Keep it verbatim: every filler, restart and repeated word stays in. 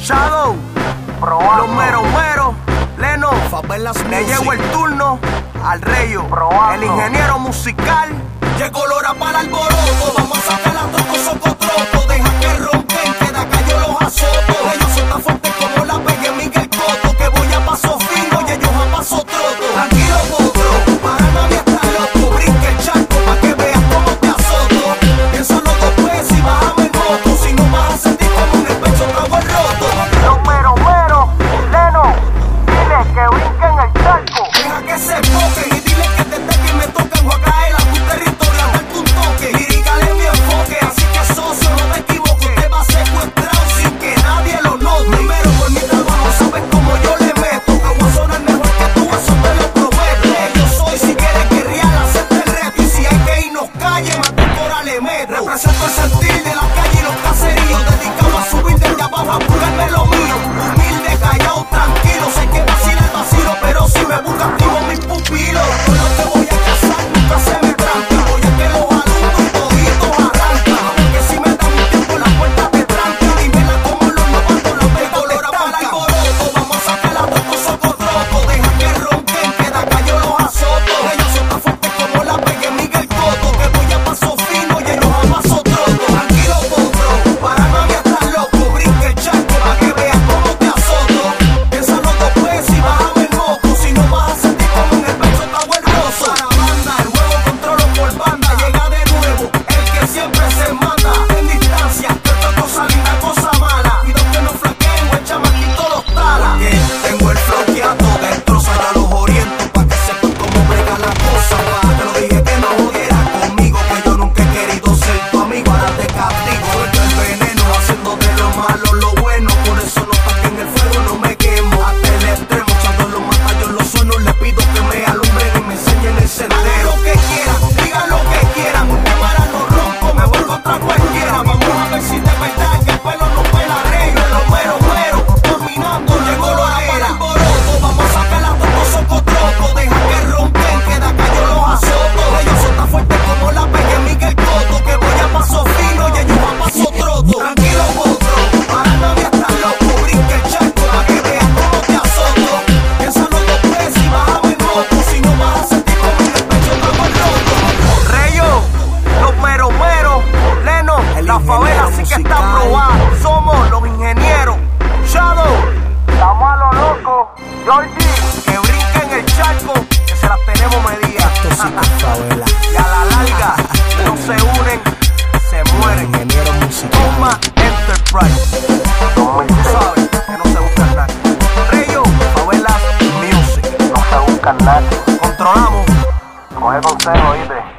Shadow, Probando. los meros meros, Leno, Favelas le Music. llegó el turno al Reyo, Probando. el ingeniero musical. Llegó la hora para el alboroto. Vamos a sacar a troco, socotroco. Deja que ronquen, que de acá yo los azoto. Ellos son tan fuertes como la pegue Miguel Cotto. Que voy a paso fino y ellos a paso troto. Tranquilo, potro, para nadie está loco. Brinca el charco pa' que veas cómo te azoto. Piénsalo dos veces y bájame el moto. Si no vas a sentir como en el pecho trago el roto. Los meros meros, Leno, dile que brinquen el charco. Deja que se enfoquen y dile que desde que me tocan voy a caer a tu territorio a darte un toque. Y dígale mi enfoque, así que socio, no te equivoques. Usted va secuestrado sin que nadie lo note. Primero por mi trabajo, sabes cómo yo le meto. Que voy a sonar mejor que tú, eso te lo prometo. Yo soy, si quieres guerrear, acepta el reto. Y si hay que irnos calle, más de cora le meto. Represento el sentir de la calle y los caseríos. Dedicado a subir desde abajo a buscarme lo mío. Humilde, callado, tranquilo. Sé que vacila el vacilo, pero si me buscas, activo mis pupilos. Con lo que voy a casar, nunca se me tranca. Voy a que los alumnos y toditos arrancan. Porque si me dan un tiempo, la puerta te tranca. Dímela como los novatos, los de color para el alboroto. Vamos a sacar a troco, socotroco. Deja que ronquen, que de acá yo los azoto. Ellos son tan fuertes como la pegue Miguel Cotto. Que voy a paso fino y ellos a paso troto. Tranquilo, potro, para nadie estar loco. Brinca el charco pa' que veas cómo te azoto. Piénsalo dos veces y bájame el moco. Si no vas a sentir como en el pecho trago el rozo. Para banda, el juego controlo por banda. Llega de nuevo, el que siempre se manda. En distancia, que esta cosa linda, cosa mala. Y dos que no flaqueen, el chamaquito los tala. Yeah, tengo el floqueado, destrozar a los orientos. Pa' que sepan cómo brega la cosa. Pa' te lo dije que no jodieras conmigo. Que yo nunca he querido ser tu amigo. Ahora te castigo, suelto el veneno. Haciendo de lo malo lo bueno. Por eso no pa' que en el fuego no me quemo. Hasta el extremo, echando los mata, yo los suenos. Les pido que me alumbren y me enseñen el sendero. Hagan lo que quieran, digan lo que quieran. Un cámara no ronco, me voy contra cualquiera. Vamos a ver si de verdad que el pelo no pela rey. Los meros meros, dominando, llegó la hora para el alboroto. Vamos a sacar a todos socotroco. Deja que ronquen, que de acá yo los azoto. Ellos son tan fuertes como la pegue Miguel Cotto. Que voy a paso fino y ellos a paso troto. Tranquilo, potro, para nadie está loco. Brinca el charco pa' que veas cómo te azoto. Piénsalo dos veces y bájame el moto. Si no vas a sentir como en el pecho trago el roto. Reyo, los meros meros, Leno, El la favela ingeniero sí que está musical. probada. Somos los ingenieros. Shadow, Estamos a lo loco, Georgie. que brinquen el charco, que se las tenemos medidas. Esto sí que es favela. Y a la larga, si no se unen, se mueren. Ingeniero musical. Toma Enterprise. Tú sabes que no se busca nada. Reyo, Favelas Music. No se buscan nada. Controlamos. Coge consejo, ¿oíste?